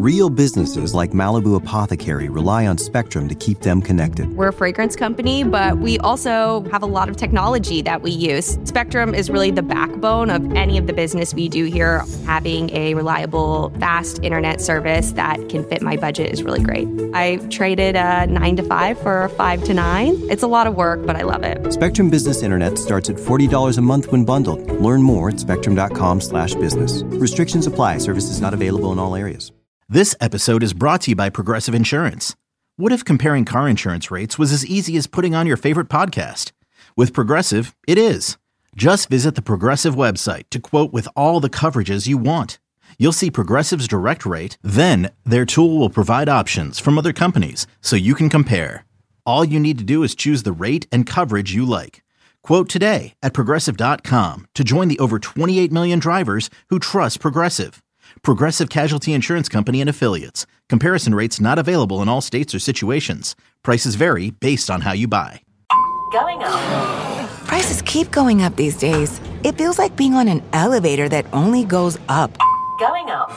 Real businesses like Malibu Apothecary rely on Spectrum to keep them connected. We're a fragrance company, but we also have a lot of technology that we use. Spectrum is really the backbone of any of the business we do here. Having a reliable, fast internet service that can fit my budget is really great. I traded a 9 to 5 for a 5 to 9. It's a lot of work, but I love it. Spectrum Business Internet starts at $40 a month when bundled. Learn more at spectrum.com/business. Restrictions apply. Services not available in all areas. This episode is brought to you by Progressive Insurance. What if comparing car insurance rates was as easy as putting on your favorite podcast? With Progressive, it is. Just visit the Progressive website to quote with all the coverages you want. You'll see Progressive's direct rate, then their tool will provide options from other companies so you can compare. All you need to do is choose the rate and coverage you like. Quote today at Progressive.com to join the over 28 million drivers who trust Progressive. Progressive Casualty Insurance Company and Affiliates. Comparison rates not available in all states or situations. Prices vary based on how you buy. Going up. Prices keep going up these days. It feels like being on an elevator that only goes up. Going up.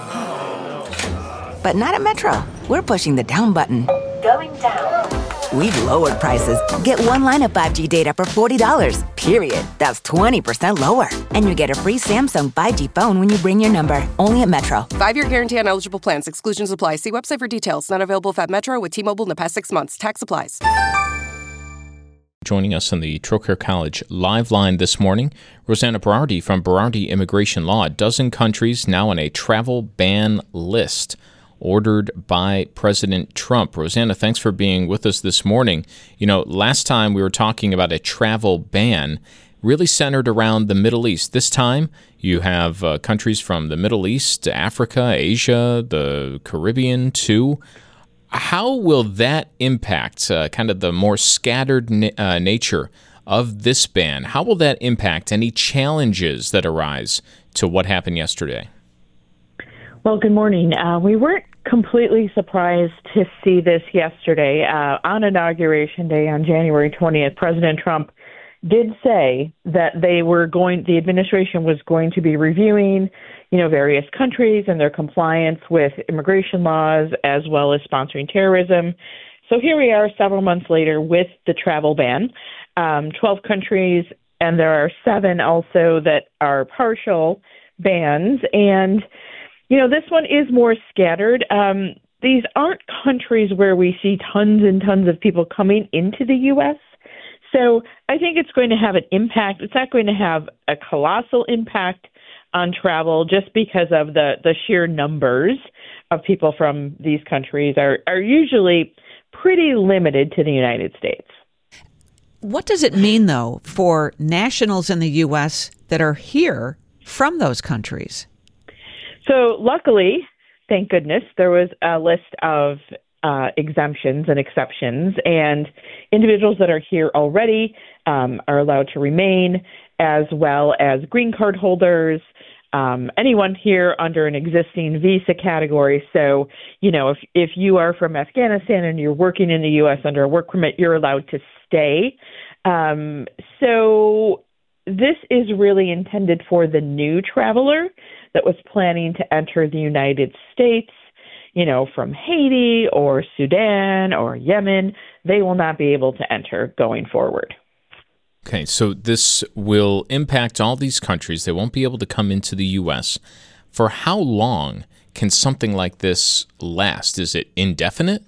But not at Metro. We're pushing the down button. Going down. We've lowered prices. Get one line of 5G data for $40, period. That's 20% lower. And you get a free Samsung 5G phone when you bring your number. Only at Metro. 5-year guarantee on eligible plans. Exclusions apply. See website for details. Not available at Metro with T-Mobile in the past 6 months. Tax applies. Joining us on the Trocaire College live line this morning, Rosanna Berardi from Berardi Immigration Law. A dozen countries now on a travel ban list ordered by President Trump. Rosanna, thanks for being with us this morning. You know, last time we were talking about a travel ban really centered around the Middle East. This time you have countries from the Middle East, Africa, Asia, the Caribbean too. How will that impact kind of the more scattered nature of this ban? How will that impact any challenges that arise to what happened yesterday? Well, good morning. We weren't completely surprised to see this yesterday. On Inauguration Day on January 20th, President Trump did say that the administration was going to be reviewing, various countries and their compliance with immigration laws as well as sponsoring terrorism. So here we are several months later with the travel ban. 12 countries, and there are 7 also that are partial bans. And this one is more scattered. These aren't countries where we see tons and tons of people coming into the U.S., so I think it's going to have an impact. It's not going to have a colossal impact on travel just because of the sheer numbers of people from these countries are usually pretty limited to the United States. What does it mean, though, for nationals in the U.S. that are here from those countries? So luckily, thank goodness, there was a list of exemptions and exceptions, and individuals that are here already are allowed to remain, as well as green card holders, anyone here under an existing visa category. So, if you are from Afghanistan and you're working in the U.S. under a work permit, you're allowed to stay. So this is really intended for the new traveler that was planning to enter the United States, from Haiti or Sudan or Yemen. They will not be able to enter going forward. Okay, so this will impact all these countries. They won't be able to come into the U.S. For how long can something like this last? Is it indefinite?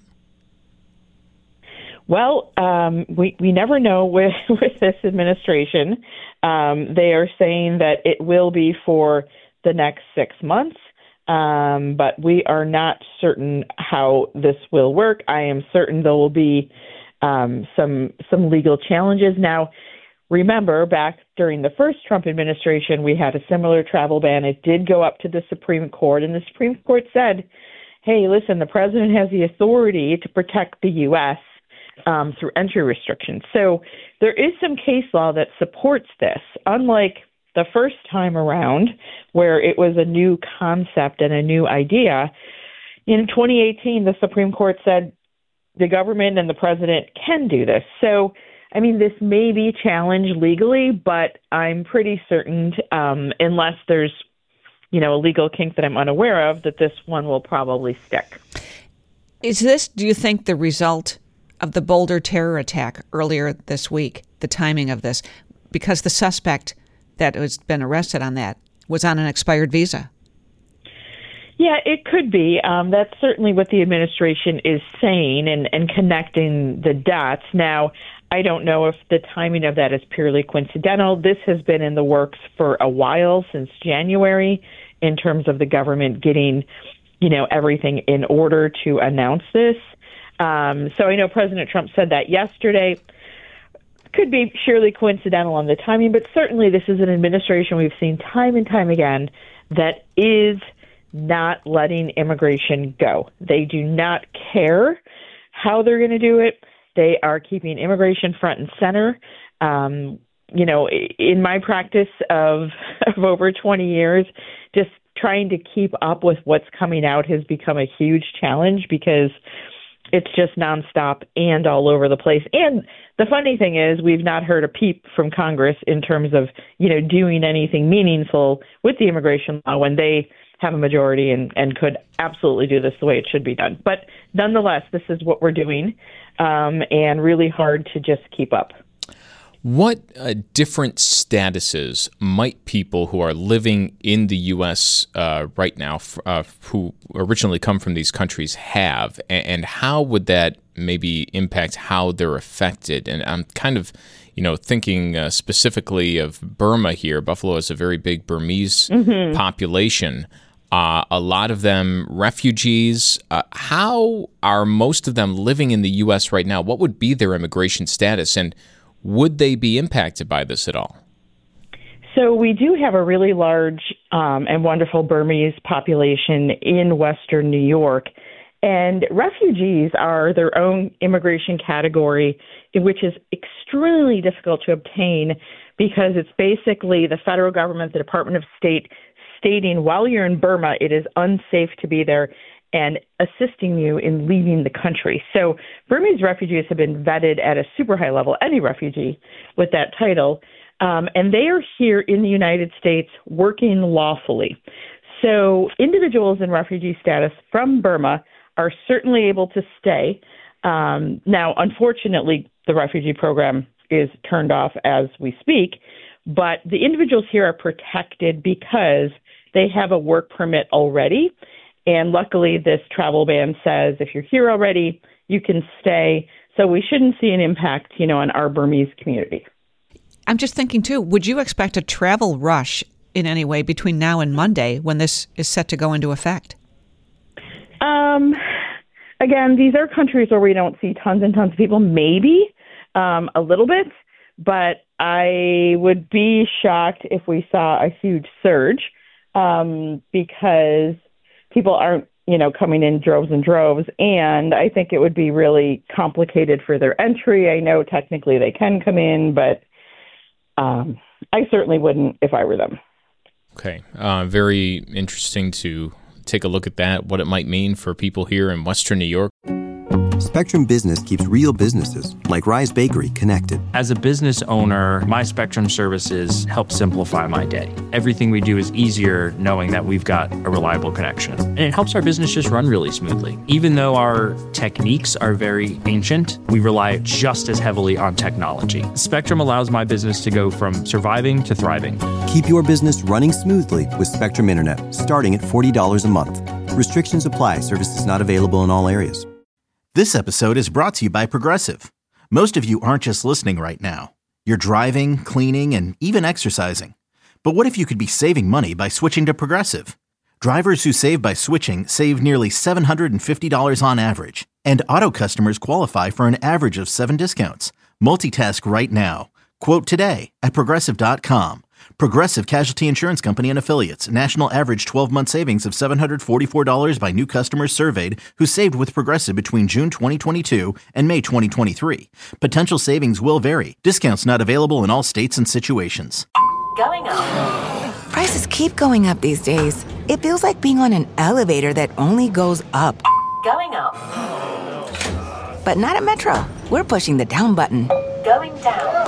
Well, we never know with this administration. They are saying that it will be for the next 6 months, but we are not certain how this will work. I am certain there will be some legal challenges. Now, remember, back during the first Trump administration, we had a similar travel ban. It did go up to the Supreme Court, and the Supreme Court said, hey, listen, the president has the authority to protect the U.S. Through entry restrictions. So there is some case law that supports this, unlike the first time around where it was a new concept and a new idea. In 2018, the Supreme Court said the government and the president can do this. So, this may be challenged legally, but I'm pretty certain unless there's a legal kink that I'm unaware of, that this one will probably stick. Is this, do you think, the result of the Boulder terror attack earlier this week, the timing of this? Because the suspect that has been arrested on that was on an expired visa. Yeah, it could be. That's certainly what the administration is saying and connecting the dots. Now, I don't know if the timing of that is purely coincidental. This has been in the works for a while, since January, in terms of the government getting, everything in order to announce this. So I know President Trump said that yesterday. Could be purely coincidental on the timing, but certainly this is an administration we've seen time and time again that is not letting immigration go. They do not care how they're going to do it. They are keeping immigration front and center. In my practice of over 20 years, just trying to keep up with what's coming out has become a huge challenge because it's just nonstop and all over the place. And the funny thing is, we've not heard a peep from Congress in terms of, doing anything meaningful with the immigration law when they have a majority and could absolutely do this the way it should be done. But nonetheless, this is what we're doing, and really hard to just keep up. What different statuses might people who are living in the U.S. Right now, who originally come from these countries, have, and how would that maybe impact how they're affected? And I'm kind of, thinking specifically of Burma here. Buffalo has a very big Burmese population. A lot of them refugees. How are most of them living in the U.S. right now? What would be their immigration status, and would they be impacted by this at all? So we do have a really large and wonderful Burmese population in Western New York, and refugees are their own immigration category, which is extremely difficult to obtain because it's basically the federal government, the Department of State, stating while you're in Burma, it is unsafe to be there and assisting you in leaving the country. So Burmese refugees have been vetted at a super high level, any refugee with that title, and they are here in the United States working lawfully. So individuals in refugee status from Burma are certainly able to stay. Now, unfortunately, the refugee program is turned off as we speak, but the individuals here are protected because they have a work permit already. And luckily, this travel ban says if you're here already, you can stay. So we shouldn't see an impact, on our Burmese community. I'm just thinking, too, would you expect a travel rush in any way between now and Monday when this is set to go into effect? Again, these are countries where we don't see tons and tons of people, maybe a little bit, but I would be shocked if we saw a huge surge because people aren't, coming in droves and droves, and I think it would be really complicated for their entry. I know technically they can come in, but I certainly wouldn't if I were them. Okay. Very interesting to take a look at that, what it might mean for people here in Western New York. Spectrum Business keeps real businesses, like Rise Bakery, connected. As a business owner, my Spectrum services help simplify my day. Everything we do is easier knowing that we've got a reliable connection. And it helps our business just run really smoothly. Even though our techniques are very ancient, we rely just as heavily on technology. Spectrum allows my business to go from surviving to thriving. Keep your business running smoothly with Spectrum Internet, starting at $40 a month. Restrictions apply. Services not available in all areas. This episode is brought to you by Progressive. Most of you aren't just listening right now. You're driving, cleaning, and even exercising. But what if you could be saving money by switching to Progressive? Drivers who save by switching save nearly $750 on average. And auto customers qualify for an average of 7 discounts. Multitask right now. Quote today at Progressive.com. Progressive Casualty Insurance Company and Affiliates. National average 12-month savings of $744 by new customers surveyed who saved with Progressive between June 2022 and May 2023. Potential savings will vary. Discounts not available in all states and situations. Going up. Prices keep going up these days. It feels like being on an elevator that only goes up. Going up. But not at Metro. We're pushing the down button. Going down.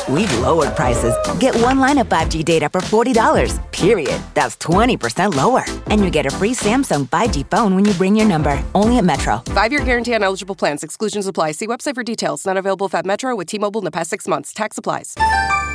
We've lowered prices. Get one line of 5G data for $40, period. That's 20% lower. And you get a free Samsung 5G phone when you bring your number. Only at Metro. 5-year guarantee on eligible plans. Exclusions apply. See website for details. Not available if at Metro with T-Mobile in the past 6 months. Tax applies.